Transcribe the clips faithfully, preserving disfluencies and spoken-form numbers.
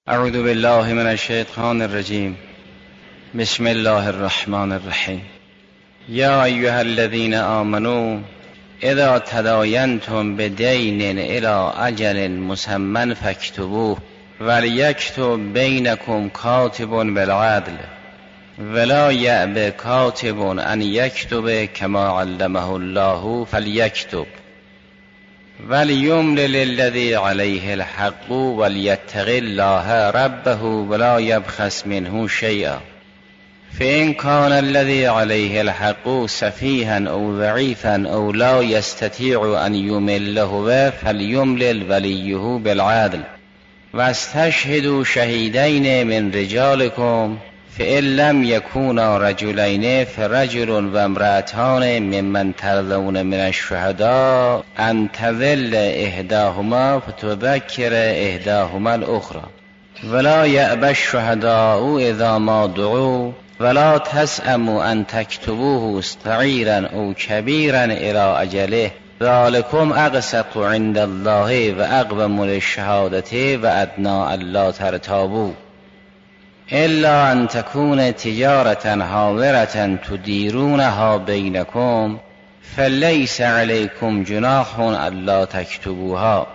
اعوذ بالله من الشیطان الرجیم. بسم الله الرحمن الرحیم. یا ایها الذین آمنوا اذا تداینتم بدین الی اجل مسمى فاکتبوه ولیکتب بینکم کاتب بالعدل ولا یأب کاتب ان یکتب کما علمه الله فلیکتب ولیملل الذی علیه الحق ولیتق الله ربه ولا یبخس منه شیئا فإن كان الذي عليه الحق سفيها أو ضعيفا أو لا يستطيع أن يمله فليملل وليه بالعدل واستشهدوا شهيدين من رجالكم فإن لم يكونا رجلين فرجل وامرأتان ممن ترضون من الشهداء أن تضل إحداهما فتذكر إحداهما الأخرى ولا يأبى الشهداء إذا ما دعوا ولا تسأموا أن تكتبوه صغيرا أو كبيرا إلى أجله ذلكم أقسط عند الله وأقوم للشهادة وأدنى ألا ترتابوا إلا أن تكون تجارة حاضرة تديرونها بينكم فليس عليكم جناح ألا تكتبوها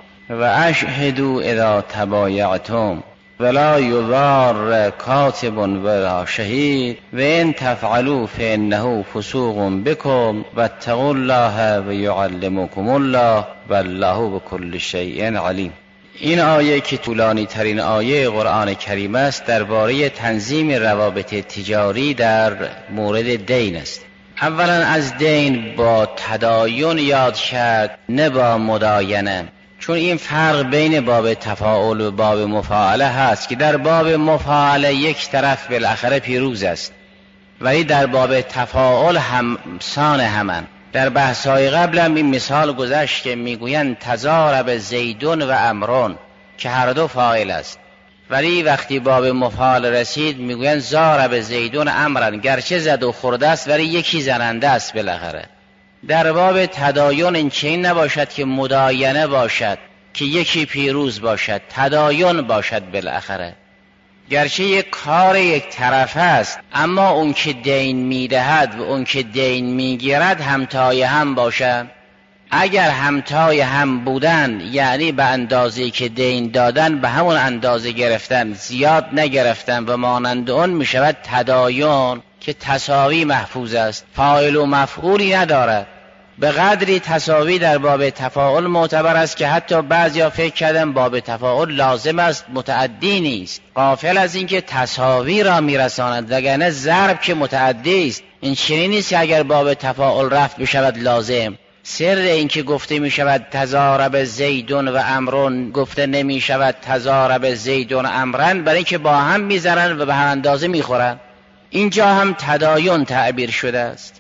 وأشهدوا إذا تبايعتم ولا يضار كاتب ولا شهيد وإن تفعلوا فإنه فسوق بكم واتقوا الله ويعلمكم الله والله بكل شيء عليم. این آیه که طولانی ترین آیه قرآن کریم است درباره تنظیم روابط تجاری در مورد دین است. اولا از دین با تداین یاد کرد نه با مداینه، چون این فرق بین باب تفاعل و باب مفاعله هست که در باب مفاعله یک طرف بالاخره پیروز است ولی در باب تفاعل همسان همن. در بحث‌های قبل هم این مثال گذشت که میگویند تضارب زیدون و امرون که هر دو فاعل است، ولی وقتی باب مفاعل رسید میگویند ضارب زیدون امرن، گرچه زد و خورده است ولی یکی زننده است بالاخره. در باب تداین این چنین نباشد که مداینه باشد که یکی پیروز باشد، تداین باشد بالاخره. گرچه یک کار یک طرف است اما اون که دین میدهد و اون که دین میگیرد همتای هم باشد. اگر همتای هم بودن یعنی به اندازه‌ای که دین دادن به همون اندازه گرفتن، زیاد نگرفتن و مانند اون میشود تداین که تساوی محفوظ است، فاعل و مفعولی ندارد. به قدری تساوی در باب تفاعل معتبر است که حتی بعضیا فکر کردن باب تفاعل لازم است، متعدی نیست، غافل از اینکه تساوی را میرساند، وگرنه ضرب که متعدی است. این چنین نیست که اگر باب تفاعل رفت بشود لازم. سر این که گفته می شود تضارب زیدون و امرون گفته نمی شود تضارب زیدون امرن، برای اینکه با هم میزنن و به هم اندازه میخورن. اینجا هم تداین تعبیر شده است.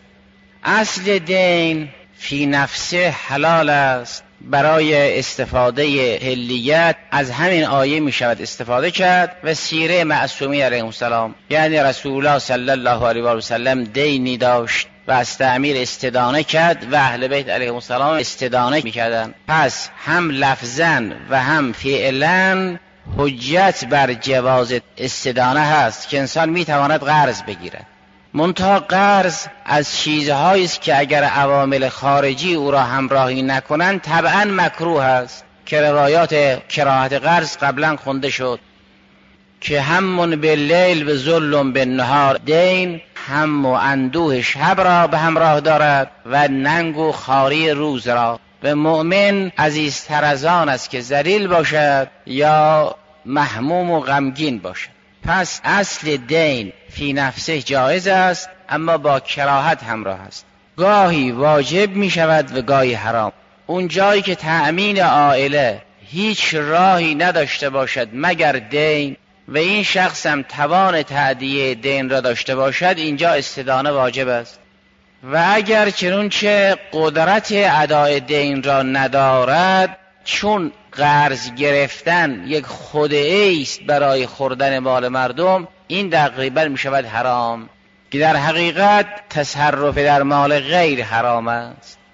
اصل دین فی نفسه حلال است. برای استفاده حلیت از همین آیه می شود استفاده کرد و سیره معصومی علیه السلام، یعنی رسول الله صلی الله علیه و سلم دینی داشت و از تعمیر استدانه کرد و اهل بیت علیه السلام استدانه می کردن. پس هم لفظاً و هم فعلاً حجت بر جواز استدانه هست که انسان می تواند قرض بگیرد. منتها قرض از چیزهایی است که اگر عوامل خارجی او را همراهی نکنند طبعا مکروه است، که روایات کراهت قرض قبلا خونده شد که همون باللیل و ظلم بالنهار، دین هم و اندوه شب را به همراه دارد و ننگ و خاری روز را. و مؤمن عزیزتر از آن است که ذلیل باشد یا محموم و غمگین باشد. پس اصل دین فی نفسه جایز است اما با کراهت همراه است. گاهی واجب می شود و گاهی حرام. اون جایی که تأمین عائله هیچ راهی نداشته باشد مگر دین و این شخص هم توان تأدیه دین را داشته باشد، اینجا استدانه واجب است. و اگر چنانچه قدرت ادای دین را ندارد، چون قرض گرفتن یک خدعه است برای خوردن مال مردم، این تقریبا می شود حرام، که در حقیقت تصرف در مال غیر حرام است.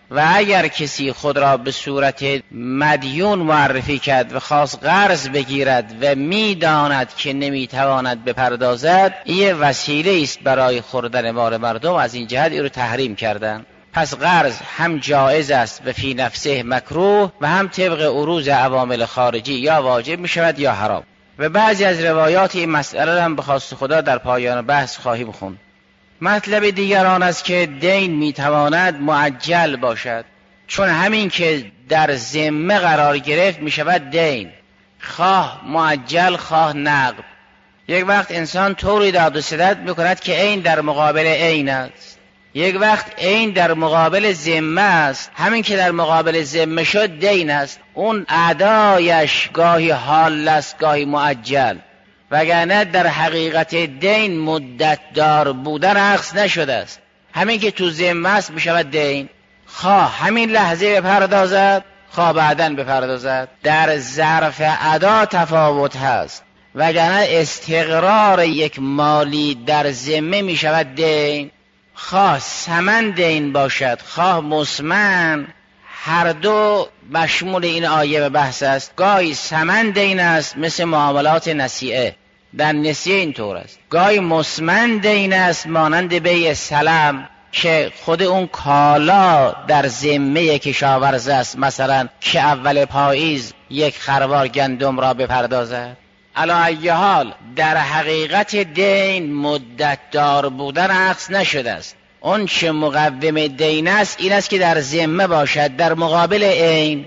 و اگر کسی خود را به صورت مدیون معرفی کرد و خواست قرض بگیرد و میداند که نمیتواند بپردازد، این وسیله است برای خوردن مال مردم، از این جهت این رو تحریم کردن. پس قرض هم جایز است و فی نفسه مکروه و هم طبق عروض عوامل خارجی یا واجب می شود یا حرام. و بعضی از روایات این مسئله هم به خواست خدا در پایان بحث خواهیم خوند. مطلب دیگر آن است که دین میتواند معجل باشد، چون همین که در ذمه قرار گرفت می شود دین، خواه معجل خواه نقد. یک وقت انسان طوری داد و ستد میکند که عین در مقابل عین است، یک وقت عین در مقابل ذمه است، همین که در مقابل ذمه شد دین است. اون ادایش گاهی حال است گاهی معجل، وگرنه در حقیقت دین مدت دار بودن عکس نشده است. همین که تو ذمه است می شود دین، خواه همین لحظه بپردازد خواه بعداً بپردازد. در ظرف ادا تفاوت هست، وگرنه استقرار یک مالی در ذمه می شود دین، خواه ثمن دین باشد خواه مسمن، هر دو مشمول این آیه به بحث است. گاهی ثمن دین است مثل معاملات نسیعه، در نسیعه اینطور است. گاهی مسمن دین است مانند بیع سلم که خود اون کالا در ذمه کشاورز است، مثلا که اول پاییز یک خروار گندم را بپردازد. علی ای حال در حقیقت دین مدت دار بودن عکس نشده است. اون چه مقوم دین است این است که در ذمه باشد در مقابل عین،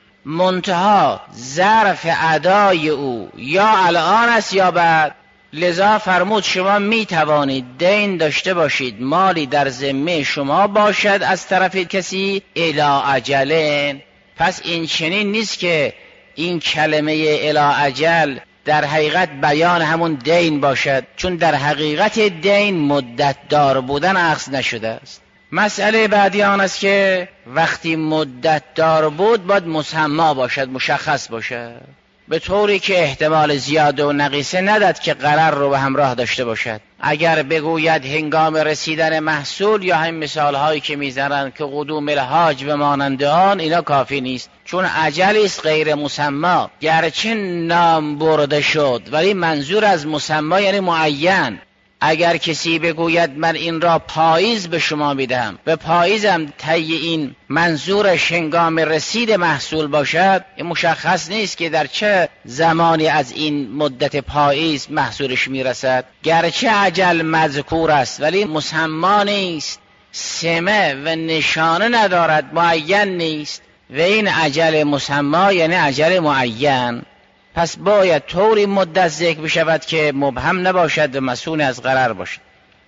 منتها ظرف ادای او یا الان است یا بعد. لذا فرمود شما می توانید دین داشته باشید، مالی در ذمه شما باشد از طرف کسی الی اجلن. پس این چنین نیست که این کلمه الی اجل در حقیقت بیان همون دین باشد، چون در حقیقت دین مدت دار بودن عکس نشده است. مسئله بعدی آن است که وقتی مدت دار بود باید مسما باشد، مشخص باشد، به طوری که احتمال زیاده و نقیصه نداد که قرار رو به همراه داشته باشد. اگر بگوید هنگام رسیدن محصول یا همین مثال هایی که میزنند که قدوم الحاج و مانند آن، اینا کافی نیست، چون اجل است غیر مسما. گرچه نام برده شد ولی منظور از مسما یعنی معین. اگر کسی بگوید من این را پاییز به شما میدم و پاییزم طی این منظورش هنگام رسید محصول باشد، این مشخص نیست که در چه زمانی از این مدت پاییز محصولش میرسد. گرچه اجل مذکور است ولی مسما نیست، سمه و نشانه ندارد، معین نیست، و این اجل مسما یعنی اجل معین. پس باید طوری مدت ذکر بشود که مبهم نباشد و مسئول از غرر باشد.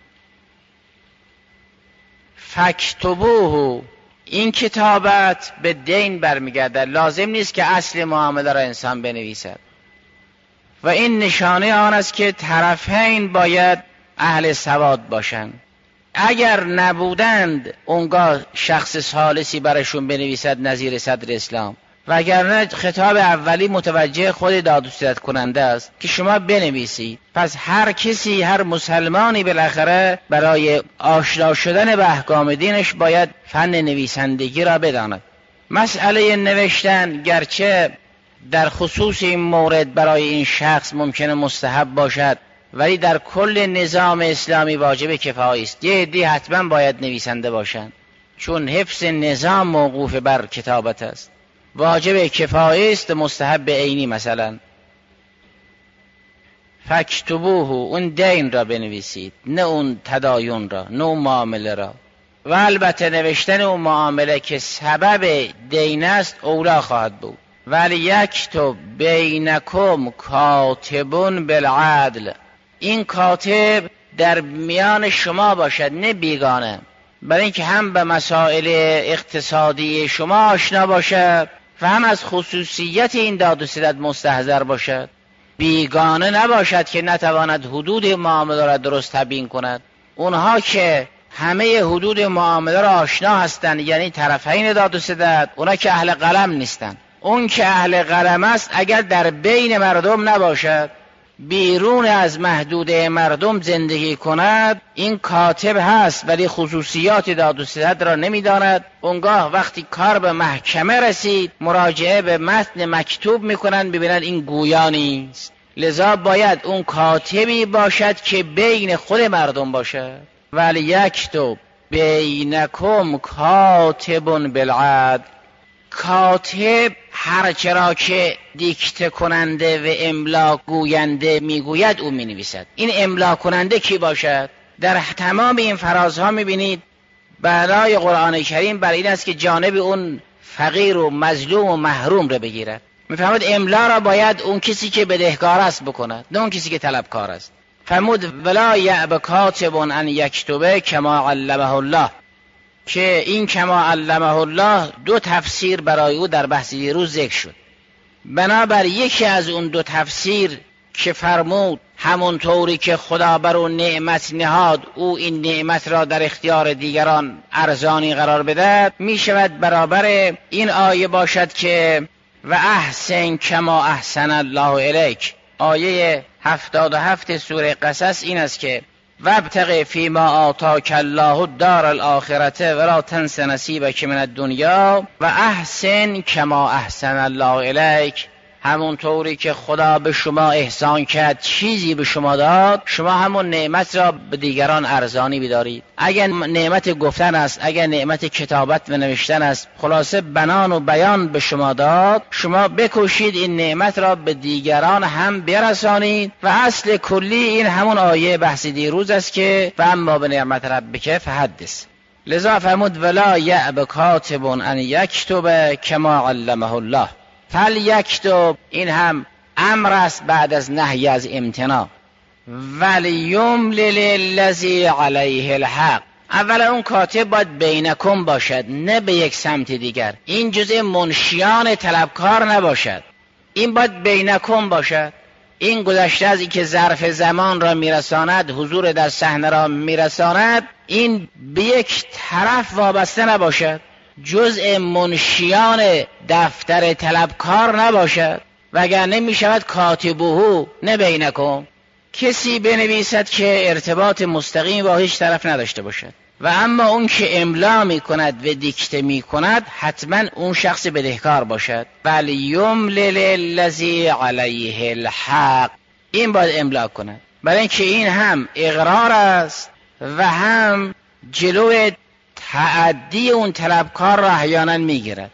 فاکتبوه، این کتابت به دین برمیگردد، لازم نیست که اصل معامله را انسان بنویسد. و این نشانه آن است که طرفین باید اهل سواد باشند. اگر نبودند اونگاه شخص ثالثی برشون بنویسد نظیر صدر اسلام، وگرنه خطاب اولی متوجه خود داد و ستد کننده است که شما بنویسید. پس هر کسی، هر مسلمانی بالاخره برای آشنا شدن به احکام دینش باید فن نویسندگی را بداند. مسئله نوشتن گرچه در خصوص این مورد برای این شخص ممکنه مستحب باشد، ولی در کل نظام اسلامی واجب کفایی است. یه عده حتما باید نویسنده باشند، چون حفظ نظام موقوف بر کتابت است. واجب کفایی است، مستحب عینی. مثلا فاکتبوه، اون دین را بنویسید، نه اون تداین را، نه اون معامله را. و البته نوشتن اون معامله که سبب دین است اولا خواهد بود. ولی یکتب بینکم کاتبون بالعدل، این کاتب در میان شما باشد نه بیگانه، برای اینکه هم به مسائل اقتصادی شما آشنا باشد و هم از خصوصیت این داد و ستد مستحضر باشد. بیگانه نباشد که نتواند حدود معامله را درست تبیین کند. اونها که همه حدود معامله را آشنا هستند، یعنی طرفین داد و ستد، اونها که اهل قلم نیستند. اون که اهل قلم است اگر در بین مردم نباشد، بیرون از محدوده مردم زندگی کند، این کاتب هست ولی خصوصیات داد و ستد را نمیداند. اونگاه وقتی کار به محکمه رسید مراجعه به متن مکتوب میکنند، ببینند این گویا نیست. لذا باید اون کاتبی باشد که بین خود مردم باشد. ولی یکتب بینکم کاتب بالعدل. کاتب هرچرا که دیکته کننده و املا گوینده میگوید او مینویسد. این املا کننده کی باشد؟ در تمام این فرازها میبینید بنای قرآن کریم بر این است که جانب اون فقیر و مظلوم و محروم رو بگیرد. میفهمد املا را باید اون کسی که بدهکار است بکند، نه اون کسی که طلبکار است. فرمود ولا یأب کاتب ان یکتب کما علمه الله، که این کما علمه الله دو تفسیر برای او در بحث دیروز ذکر شد. بنابر یکی از اون دو تفسیر که فرمود همونطوری که خدا بر اون نعمت نهاد او این نعمت را در اختیار دیگران ارزانی قرار بدهد، می شود برابر این آیه باشد که و احسن کما احسن الله الیک. آیه هفتاد و هفت سوره قصص این است که وابتغ فیما آتاک الله الدار الاخرة ولا تنس نصیبک من الدنیا و احسن کما احسن الله الیک. همونطوری که خدا به شما احسان کرد، چیزی به شما داد، شما همون نعمت را به دیگران ارزانی بدارید. اگر نعمت گفتن است، اگر نعمت کتابت و نوشتن است، خلاصه بنان و بیان به شما داد، شما بکوشید این نعمت را به دیگران هم برسانید. و اصل کلی این همون آیه بحث دیروز است که و اما به نعمت ربک فحدث. لذا فرمود ولا یأب کاتب ان یکتب کما علمه الله. فل یکتب، این هم امر است بعد از نهی از امتناع. ولیملل الذی علیه الحق. اولا اون کاتب باید بینکم باشد، نه به یک سمت دیگر. این جزء منشیان طلبکار نباشد، این باید بینکم باشد. این گذشته از این که ظرف زمان را میرساند، حضور در صحنه را میرساند، این به یک طرف وابسته نباشد، جزء منشیان دفتر طلبکار نباشد. وگرنه می شود کاتبوهو نه بینکم، کسی بنویسد که ارتباط مستقیم با هیچ طرف نداشته باشد. و اما اون که املا می کند و دیکته می کند حتما اون شخص بدهکار باشد. ولیملل الذی علیه الحق، این باید املا کند، برای اینکه این هم اقرار است و هم جلوی تعدی اون طلبکار را احیانا میگیرد.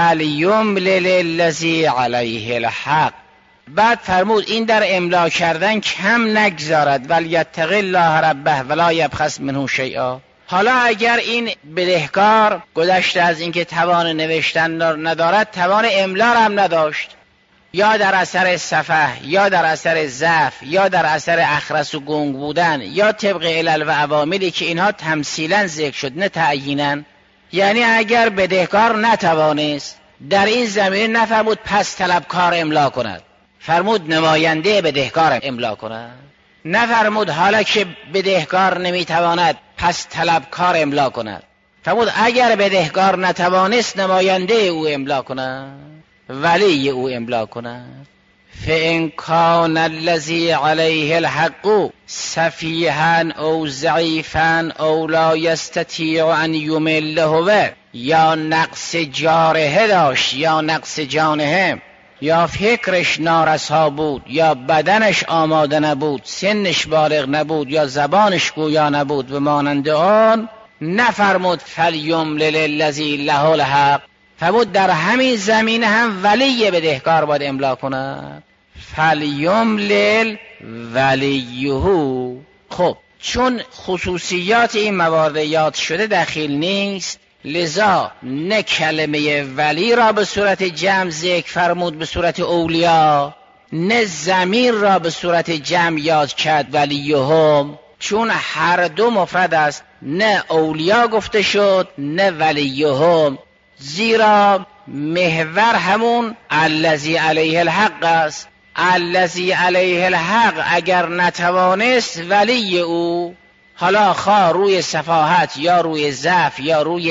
ولیملل الذی علیه الحق. بعد فرمود این در املا کردن کم نگذارد. ولیتق الله ربه ولا یبخس منه شیئا. حالا اگر این بدهکار گذشته از اینکه توان نوشتن ندارد، توان املا را هم نداشت، یا در اثر سفه، یا در اثر ضعف، یا در اثر اخرس و گنگ بودن، یا طبق علل و عواملی که اینها تمثیلا ذکر شد نه تعیینا. یعنی اگر بدهکار نتوانست در این زمینه، نفرمود پس طلبکار املا کند، فرمود نماینده بدهکار املا کند. نفرمود حالا که بدهکار نمیتواند پس طلبکار املا کند. فرمود اگر بدهکار نتوانست نماینده او املا کند، ولی او املا کند. فإن کان الذی علیه الحق سفیها او ضعیفا او لا یستطیع ان یمله هو، یا نقص جارحه داشت یا نقص جانحه، یا فکرش نارسا بود، یا بدنش آماده نبود، سنش بالغ نبود، یا زبانش گویا نبود و مانند آن، نفرمود فلیملل الذی له الحق. فرمود در همین زمینه هم ولی بدهکار باید املا کند. فلیملل ولیهو. خب چون خصوصیات این موارد یاد شده دخیل نیست، لذا نه کلمه ولی را به صورت جمع ذکر فرمود به صورت اولیا، نه ضمیر را به صورت جمع یاد کرد ولیهم، چون هر دو مفرد است، نه اولیا گفته شد نه ولیهم، زیرا محور همون الذی علیه الحق است. الذی علیه الحق اگر نتوانست ولی او، حالا خواه روی سفاهت یا روی ضعف یا روی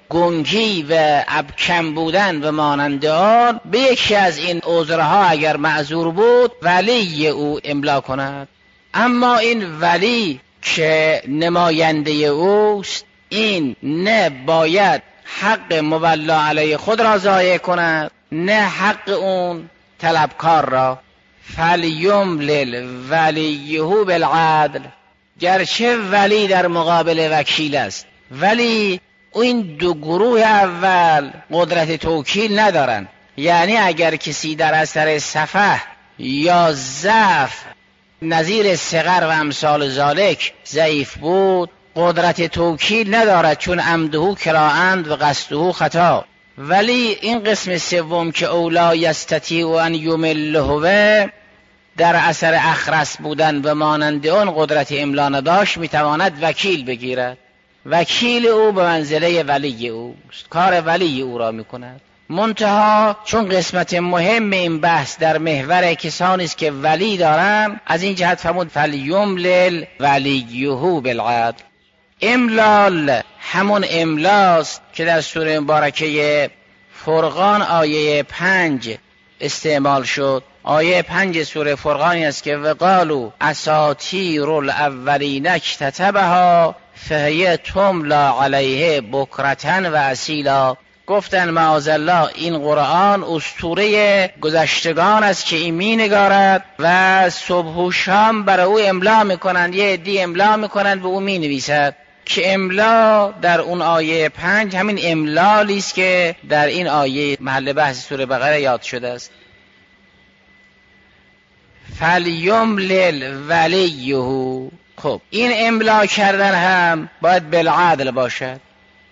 گنگی و ابکم بودن و مانند آن به یکی از این عذرها اگر معذور بود ولی او املا کند. اما این ولی که نماینده اوست این نه باید حق مولا علیه خود را ضایع کند نه حق اون طلبکار را. فلیملل ولیه بالعدل، گرچه ولی در مقابل وکیل است ولی این دو گروه اول قدرت توکیل ندارن. یعنی اگر کسی در اثر سفه یا ضعف نظیر صغر و امثال ذالک ضعیف بود قدرت توکیل ندارد، چون عمده کراهند و قصده خطا. ولی این قسم سوم که اولا یستطیع ان یمله در اثر اخرس بودن و مانند آن قدرت املا نداشت میتواند وکیل بگیرد. وکیل او به منزله ولی اوست، کار ولی او را میکند. منتها چون قسمت مهم این بحث در محور کسانی است که ولی دارن، از این جهت فرمود فلیملل ولیه بالعدل. املال همون املاست که در سوره مبارکه فرقان آیه پنج استعمال شد. آیه پنج سوره فرقانی است که وقالو اساطیر الاولین اکتتبها فهی تملا علیه بکرتن و اصیلا. گفتن معاذالله این قرآن اسطوره گذشتگان است که این می نگارد و صبح و شام برای او املا میکنند، یه عدی املا میکنند و او می نویسد. که املا در اون آیه پنج همین املالی است که در این آیه محل بحث سوره بقره یاد شده است. فلیملل ولیه. خب این املا کردن هم باید بالعدل باشد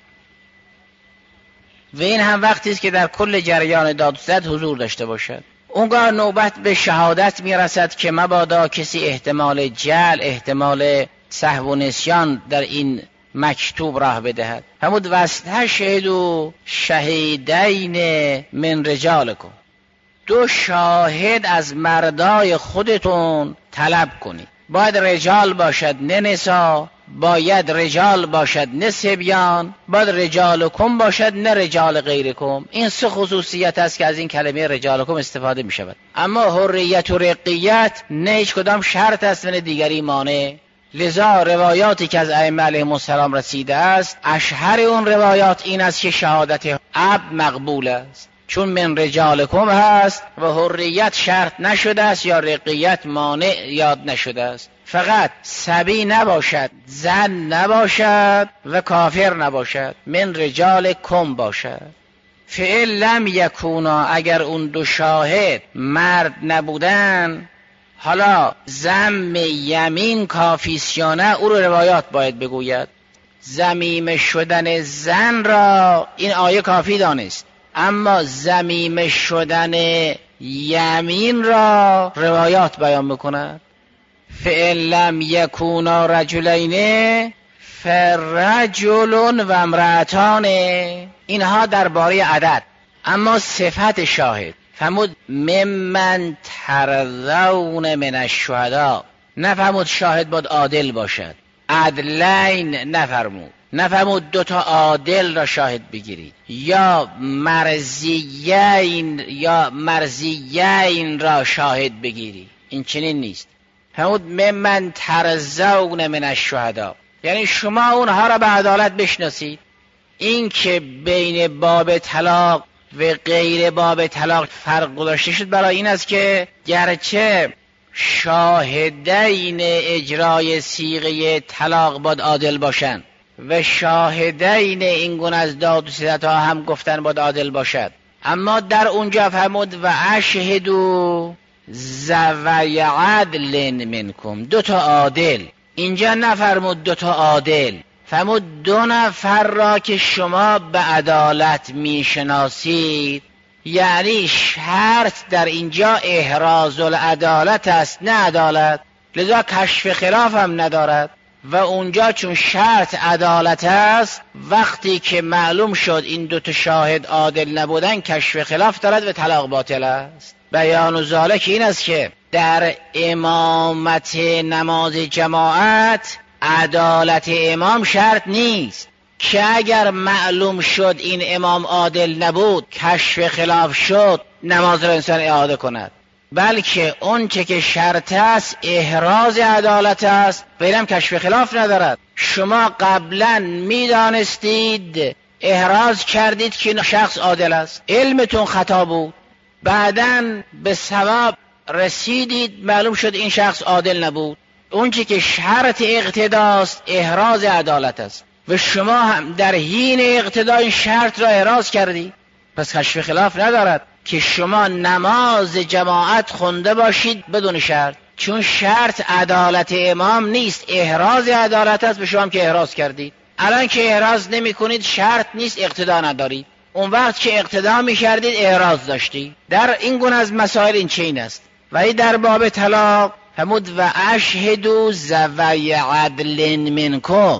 و این هم وقتی است که در کل جریان دادوستد حضور داشته باشد. اونگاه نوبت به شهادت میرسد که مبادا کسی احتمال جهل، احتمال سهو و نسیان در این مکتوب راه بدهد. فرمود واستشهدوا شهیدین من رجالکم، دو شاهد از مردای خودتون طلب کنید. باید رجال باشد نه نسا، باید رجال باشد نه صبیان، باید رجالکم باشد نه رجال غیرکم. این سه خصوصیت است که از این کلمه رجالکم استفاده می شود. اما حریت و رقیت نه هیچ کدام شرط است و نه دیگری مانع. لذا روایاتی که از ائمه علیهم السلام رسیده است، اشهر اون روایات این است که شهادت عبد مقبول است، چون من رجالکم هست و حریت شرط نشده است یا رقیت مانع یاد نشده است. فقط صبی نباشد، زن نباشد و کافر نباشد، من رجالکم باشد. فعل لم یکونا، اگر اون دو شاهد مرد نبودن، حالا ضم یمین کافیست یا نه او رو روایات باید بگوید. ضمیمه شدن زن را این آیه کافی دانست، اما ضمیمه شدن یمین را روایات بیان میکند. فإن لم یکونا رجلین فرجل و امرأتان، اینها درباره عدد. اما صفت شاهد فرمود ممن ترضون من الشهداء، نفرمود شاهد باید عادل باشد، عدلین نفرمود، نفرمود دوتا عادل را شاهد بگیرید یا مرضیین یا مرضیین را شاهد بگیرید، این چنین نیست. فرمود ممن ترضون من الشهداء، یعنی شما اونها را به عدالت بشناسید. این که بین باب طلاق و غیر باب طلاق فرق گذاشته شد برای این است که گرچه شاهدین اجرای صیغه طلاق باید عادل باشند و شاهدین این گونه از داد و ستد ها هم گفتن باید عادل باشد، اما در اونجا فرمود و اشهدوا ذوی عدل منکم، دو تا عادل. اینجا نفرمود دو تا عادل، فرمود دو نفر را که شما به عدالت میشناسید. یعنی شرط در اینجا احراز العدالت است نه عدالت، لذا کشف خلاف هم ندارد. و اونجا چون شرط عدالت است، وقتی که معلوم شد این دو تا شاهد عادل نبودن کشف خلاف دارد و طلاق باطل است. بیان و ذالک این است که در امامت نماز جماعت عدالت امام شرط نیست، که اگر معلوم شد این امام عادل نبود، کشف خلاف شد، نماز را انسان اعاده کند، بلکه اون چه که شرط است احراز عدالت است و اینم کشف خلاف ندارد. شما قبلا میدانستید، احراز کردید که شخص عادل است، علمتون خطا بود، بعداً به ثواب رسیدید معلوم شد این شخص عادل نبود. اون چه که شرط اقتداست احراز عدالت است و شما هم در حین اقتدا این شرط را احراز کردید، پس کشف خلاف ندارد که شما نماز جماعت خونده باشید بدون شرط، چون شرط عدالت امام نیست، احراز عدالت است، به شما هم که احراز کردید. الان که احراز نمی کنید شرط نیست، اقتدا ندارید، اون وقت که اقتدا می کردید احراز داشتید. در این گونه از مسائل این چین است. ولی در باب طلاق همود و اشهدوا ذوی عدل منکم،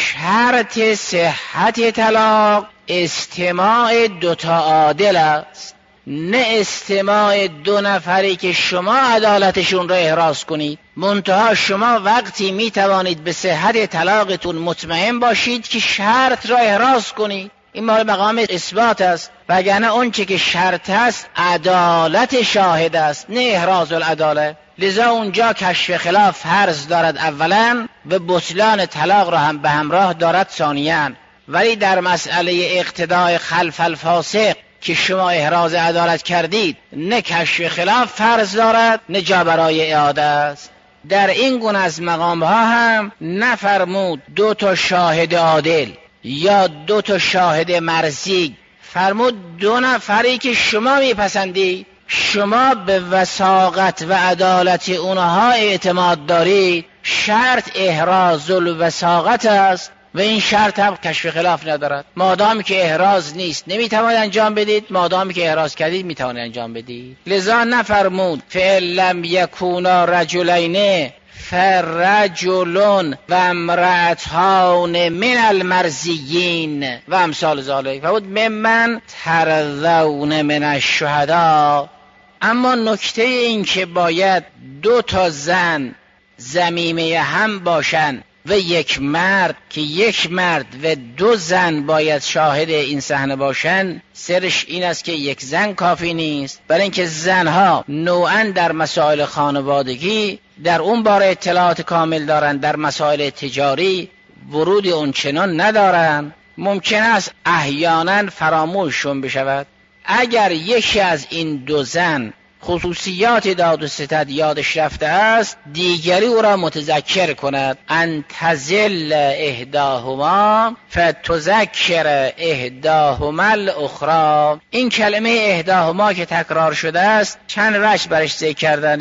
شرط صحت طلاق استماع دوتا عادل است، نه استماع دو نفری که شما عدالتشون را احراز کنید. منتها شما وقتی می توانید به صحت طلاقتون مطمئن باشید که شرط را احراز کنید، این مقام اثبات است. وگرنه اون چه که شرط است عدالت شاهد است، نه احراز العداله. لذا اونجا کشف خلاف فرض دارد اولا و بطلان طلاق را هم به همراه دارد ثانیاً. ولی در مسئله اقتداء خلف الفاسق که شما احراز عدالت کردید، نه کشف خلاف فرض دارد نه جا برای اعاده است. در این گونه از مقام ها هم نفرمود دو تا شاهد عادل یا دو تا شاهد مرزی، فرمود دو نفری که شما میپسندید، شما به وثاقت و عدالت اونها اعتماد دارید، شرط احراز الوثاقت است و این شرط هم کشف خلاف ندارد. مادامی که احراز نیست نمیتوانید انجام بدید، مادامی که احراز کردید میتوانید انجام بدید. لذا نفرمود فإن لم یکونا رجلین فرجل و امرأتان من المرزیین و امثال ذلک فود ممن ترضون من الشهداء. اما نکته این که باید دو تا زن ضمیمه هم باشن و یک مرد، که یک مرد و دو زن باید شاهد این صحنه باشن، سرش این است که یک زن کافی نیست، برای اینکه زنها نوعا در مسائل خانوادگی در اون باره اطلاعات کامل دارن، در مسائل تجاری ورودی اون چنان ندارن، ممکن است احیانا فراموششون بشود. اگر یکی از این دو زن خصوصیات داد و ستد یادش رفته است، دیگری او را متذکر کند. ان تزل احداهما فتذکر احداهما الاخرى. این کلمه احداهما که تکرار شده است چند وجه برش ذکر کردن.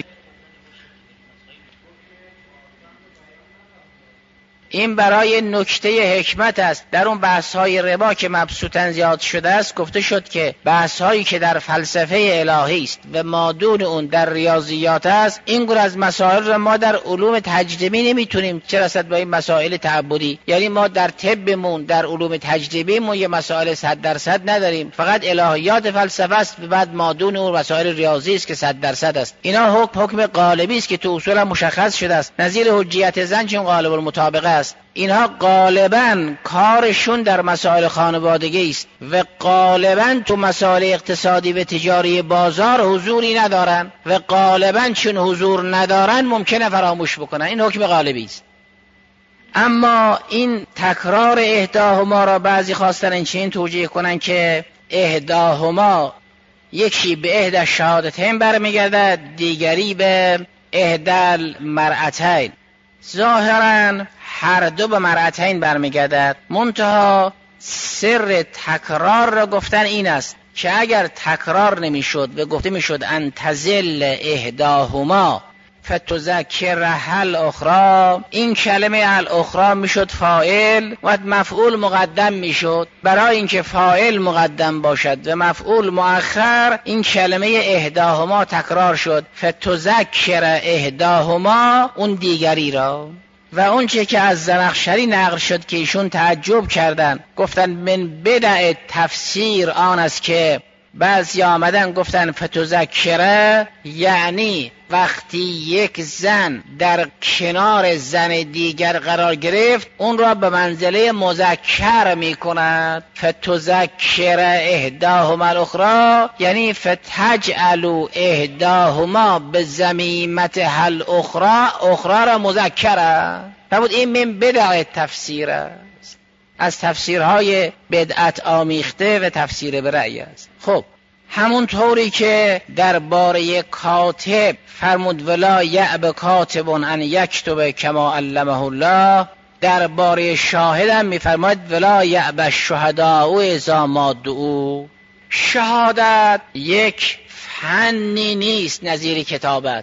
این برای نکته حکمت است. در اون بحث‌های ربا که مبسوطاً زیاد شده است گفته شد که بحث‌هایی که در فلسفه الهی است و مادون اون در ریاضیات است، این گونه از مسائل را ما در علوم تجربی نمیتونیم چه رسد با این مسائل تعبدی. یعنی ما در طبمون در علوم تجربیمون یه مسائل صد درصد نداریم، فقط الهیات فلسفه است و بعد مادون اون مسائل ریاضی است که صد درصد است. اینا حکم حکم غالبی است که تو اصول مشخص شده است، نظیر حجیت زن چون غالب المطابقه است. اینها غالباً کارشون در مسائل خانوادگی است و غالباً تو مسائل اقتصادی و تجاری بازار حضوری ندارن و غالباً چون حضور ندارن ممکنه فراموش بکنن. این حکم غالبی است. اما این تکرار احداهما را بعضی خواستن این چنین توجیه کنن که احداهما یکی به احدى الشهادتین برمیگردد، دیگری به احدى المرأتین. ظاهراً هر دو به مرأتین برمیگردد، منتها سر تکرار را گفتن این است که اگر تکرار نمیشد و گفته میشد ان تزل احداهما فتذکرها الاخری، این کلمه الاخری میشد فاعل و مفعول مقدم میشد. برای اینکه فاعل مقدم باشد و مفعول مؤخر، این کلمه احداهما تکرار شد، فتذکر احداهما اون دیگری را. و اون چه که از زمخشری نقل شد که ایشون تعجب کردن، گفتن من بدع تفسیر آن است که بعضی آمدن گفتن فتذکره، یعنی وقتی یک زن در کنار زن دیگر قرار گرفت اون را به منزله مذکر می کند. فتذکره احداهما الاخری، یعنی فتجعلوا احداهما به ضمیمتها الاخری، اخری را مذکره. فرمود این من بدع تفسیر است، از تفسیرهای بدعت آمیخته و تفسیر به رأی است. خب همون طوری که درباره کاتب فرمود ولا یأب کاتب ان یکتب کما علمه الله، درباره شاهد هم میفرماید ولا یأب الشهداء اذا ما دعوا. شهادت یک فنی نیست نظیر کتابت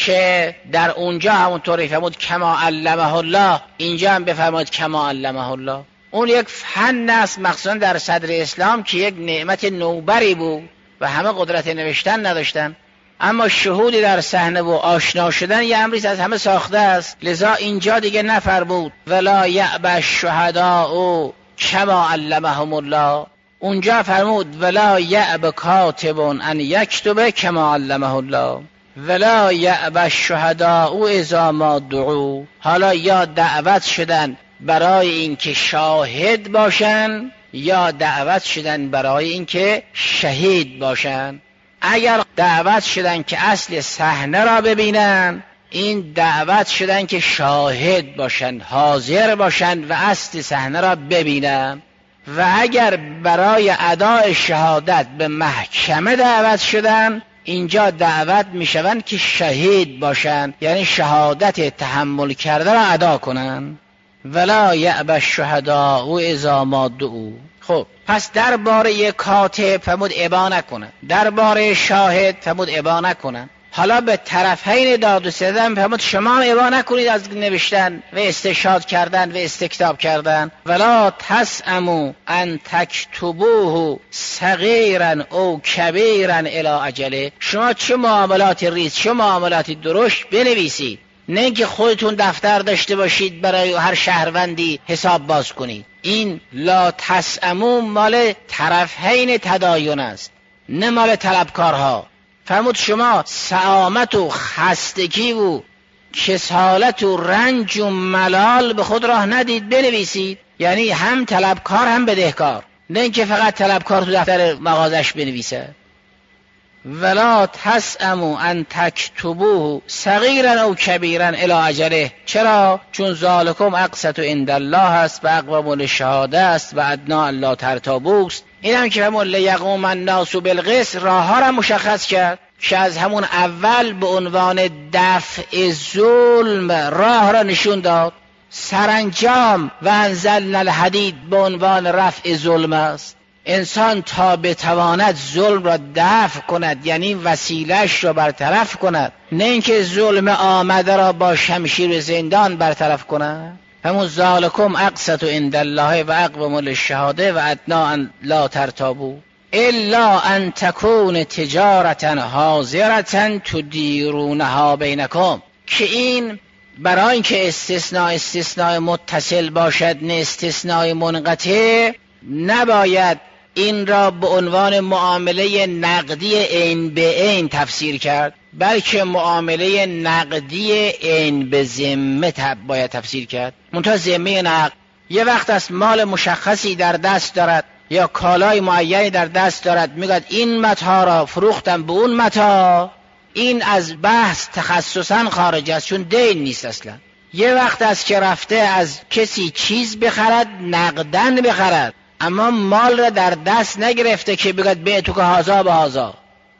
که در اونجا همونطوری فرمود کما علمه الله، اینجا هم بفرماید کما علمه الله. اون یک فن است مخصوصا در صدر اسلام که یک نعمت نوبری بود و همه قدرت نوشتن نداشتن، اما شهودی در صحنه و آشنا شدن یه امری از همه ساخته است. لذا اینجا دیگه نفرمود ولا یأب الشهداء کما علمهم الله، اونجا فرمود ولا یأب کاتب ان یکتب کما علمه الله، ولا یأب الشهداء اذا ما دعوا. حالا یا دعوت شدن برای اینکه شاهد باشن یا دعوت شدن برای اینکه شهید باشن. اگر دعوت شدن که اصل صحنه را ببینن، این دعوت شدن که شاهد باشن، حاضر باشن و اصل صحنه را ببینن. و اگر برای اداء شهادت به محکمه دعوت شدن، اینجا دعوت میشوند که شهید باشن، یعنی شهادت تحمل کرده را ادا کنن. ولا یأب الشهداء اذا ما دعوا. خب پس درباره کاتب فرمود ابا نکنن، درباره شاهد فرمود ابا نکنن. حالا به طرفین داد و ستد فرمود شما ابا نکنید از نوشتن و استشهاد کردن و استکتاب کردن. ولا تسأموا ان تکتبوه صغیرا او کبیرا الی اجله، شما چه معاملات ریز، چه معاملات درشت بنویسید، نه اینکه خودتون دفتر داشته باشید برای هر شهروندی حساب باز کنید. این لا تسأموا مال طرفین تداین است، نه مال طلبکارها. فرمود شما سآمت و خستگی و کسالت و رنج و ملال به خود راه ندید، بنویسید. یعنی هم طلبکار هم بدهکار، نه اینکه فقط طلبکار تو دفتر مغازش بنویسه. ولا تسأموا ان تکتبوه صغیرا او کبیرا الی اجله. چرا؟ چون ذالکم اقسط عند الله است و اقوم للشهاده است و ادنا الا ترتابوا است. این هم که همون لیقوم الناس بالقسط راه ها را مشخص کرد که از همون اول به عنوان دفع ظلم راه را نشون داد. سرانجام و انزلنا الحدید به عنوان رفع ظلم است. انسان تا بتواند ظلم را دفع کند، یعنی وسیله‌اش را برطرف کند، نه اینکه ظلم آمده را با شمشیر و زندان برطرف کند. همون ذالکم اقسط عند الله و اقوم للشهاده و ادنا ان لا ترتابوا الا ان تکون تجارتا حاضرتا تدیرونها بینکم، که این برای اینکه استثناء استثناء متصل باشد نه استثناء منقطع، نباید این را به عنوان معامله نقدی عین به عین تفسیر کرد، بلکه معامله نقدی عین به ذمه باید تفسیر کرد. منتها ذمه نقد یه وقت است مال مشخصی در دست دارد یا کالای معینی در دست دارد، میگوید این متاع را فروختم به اون متاع، این از بحث تخصصا خارج است چون دین نیست اصلا. یه وقت است که رفته از کسی چیز بخرد نقدن بخرد، اما مال را در دست نگرفته که بگوید به تو که هازا به هازا،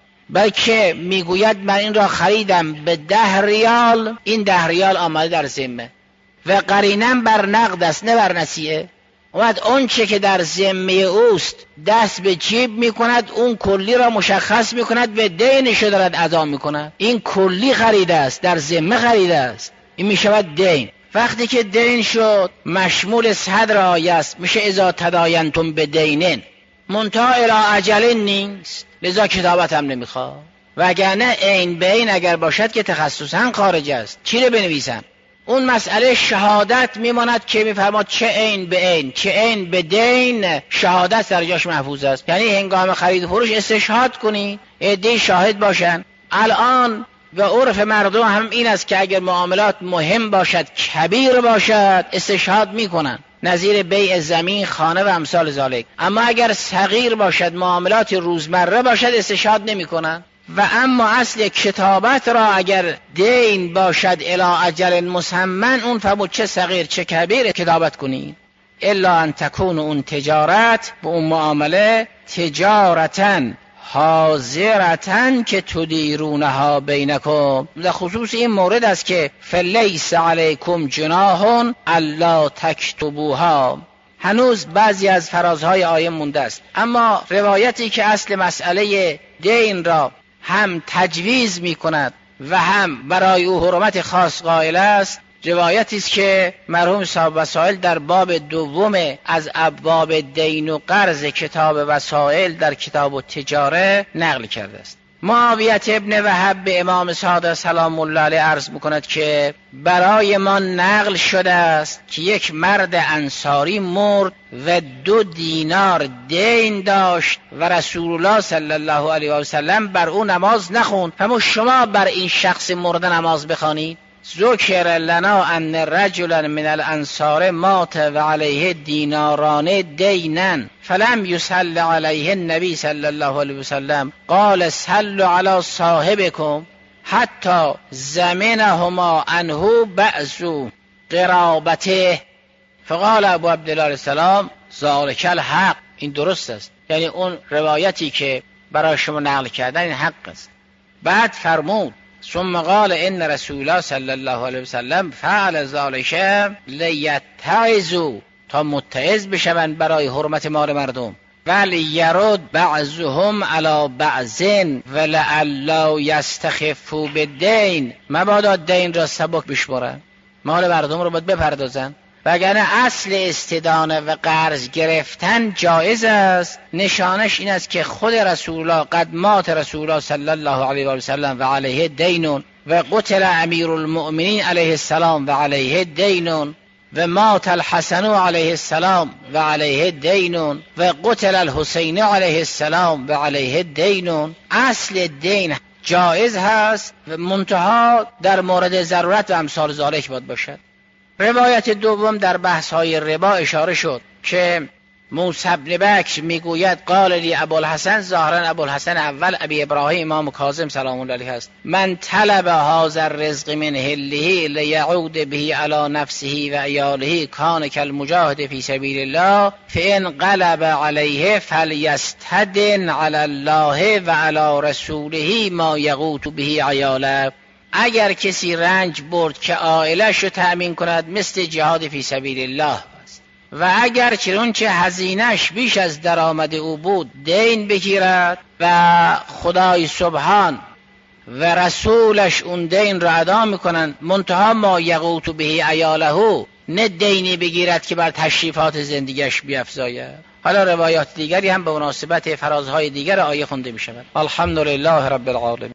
بلکه میگوید من این را خریدم به ده ریال، این ده ریال آمده در ذمه و قرینم بر نقد است نه بر نسیه. اومد اون چه که در ذمه اوست دست به جیب میکند، اون کلی را مشخص میکند و دینش دارد ادا میکند. این کلی خریده است، در ذمه خریده است، این میشود دین. وقتی که دین شد مشمول صدر آیه است، میشه اذا تداینتم بدینن، منتها الی اجل نیست، لذا کتابت هم نمیخواد. وگرنه عین به عین اگر باشد که تخصصا خارج است، چی رو بنویسم؟ اون مسئله شهادت میماند که میفرماد چه عین به عین چه عین به دین شهادت در جاش محفوظ است. یعنی هنگام خرید و فروش استشهاد کنی، عده شاهد باشن. الان و عرف مردم هم این است که اگر معاملات مهم باشد، کبیر باشد، استشهاد میکنن، نظیر بیع زمین، خانه و امثال ذالک. اما اگر صغیر باشد، معاملات روزمره باشد، استشهاد نمیکنن. و اما اصل کتابت را اگر دین باشد الی اجل مسمى، اون فرمود چه صغیر چه کبیر کتابت کنید. الا ان تکون اون تجارت به اون معامله تجارتن حاضرتن که تدیرونها بینکم. در خصوص این مورد است که فلیس علیکم جناح الا تکتبوها. هنوز بعضی از فرازهای آیه مونده است، اما روایتی که اصل مسئله دین را هم تجویز می کند و هم برای او حرمت خاص قائل است، روایتی است که مرحوم صاحب وسائل در باب دوم از ابواب دین و قرض کتاب وسائل در کتاب التجاره نقل کرده است. معاویه ابن وهب به امام صادق سلام الله علیه عرض میکند که برای ما نقل شده است که یک مرد انصاری مرد و دو دینار دین داشت و رسول الله صلی الله علیه و سلم بر او نماز نخوند. اما شما بر این شخص مرده نماز بخوانید. ذکر لنا ان رجلا من الانصار مات و علیه دیناران دینا فلم یصل علیه النبی صلی الله علیه وسلم قال صلوا علی صاحبکم حتی زمنهما عنه بعض قرابته فقال ابو عبدالله علیه السلام ذلک الحق. این درست است، یعنی اون روایتی که برای شما نقل کردن این حق است. بعد فرمود ثم قال ان رسول الله صلی الله علیه وسلم فعل ذلک لیتعظوا، تا متعظ بشوند برای حرمت مال مردم، ولی یرد بعضهم علی بعض ولعل یستخفوا بالدین، مبادا دین را سبک بشمارن، مال مردم رو باید بپردازن. وگرنه اصل استدانه و قرض گرفتن جایز است. نشانش این است که خود رسول الله قد مات رسول الله صلی الله علیه و سلم و علیه دین و قتل امیر المؤمنین علیه السلام و علیه دین و مات الحسن علیه السلام و علیه دین و قتل الحسین علیه السلام و علیه دین. اصل دین جایز هست و منتها در مورد ضرورت و امثال ذالک باید باشد. روایت دوم در بحث های ربا اشاره شد که موسی بن بکر میگوید قال لی ابوالحسن، ظاهرا ابوالحسن اول ابی ابراهیم امام کاظم سلام الله علیه است، من طلب هذا الرزق من هله لیعود به علی نفسه و عیاله کان کالمجاهد فی سبیل الله فان غلب علیه فلیستدن علی الله و علی رسوله ما یغوت به عیاله. اگر کسی رنج برد که عائلش رو تأمین کند مثل جهاد فی سبیل الله است، و اگر چون چه هزینش بیش از درآمد او بود دین بگیرد و خدای سبحان و رسولش اون دین را ادا میکنند، منتها ما یغوت به عیاله، نه دینی بگیرد که بر تشریفات زندگیش بیفزاید. حالا روایات دیگری هم به مناسبت فرازهای دیگر آیه خونده می شود. الحمدلله رب العالمین.